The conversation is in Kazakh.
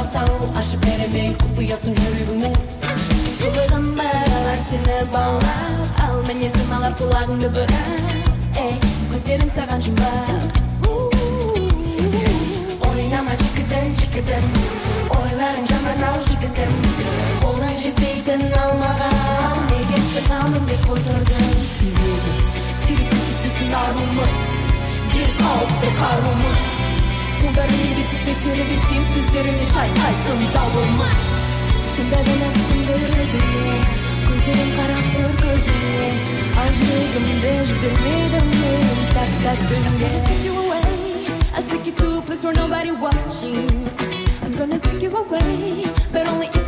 алсаң ашып беремей құпиясын жүрегімнің. Қылығын бағалар сені баурап, ал мінезім алар құлағыңды бұрап, көздерім саған жұмбақ. Ойнама жігітім, ойларың жаман-ау жігітім, қолың жетпейтін алмаған, неге шығамын деп қойдырдың. Себебі сирек кездесетін арумын, ең қауіпті қарумын. Қолдарың бесікте көріп етсем сөздеріме шайқайтын дауылмын. Сонда да нәзікім бір өзіңе, көздерің қарап тұр көзіңе, ал жүрегімді жібермедің менің тәп-тәп сөзіңе. I'll take you to a place where nobody watching. I'm gonna take you away, but only if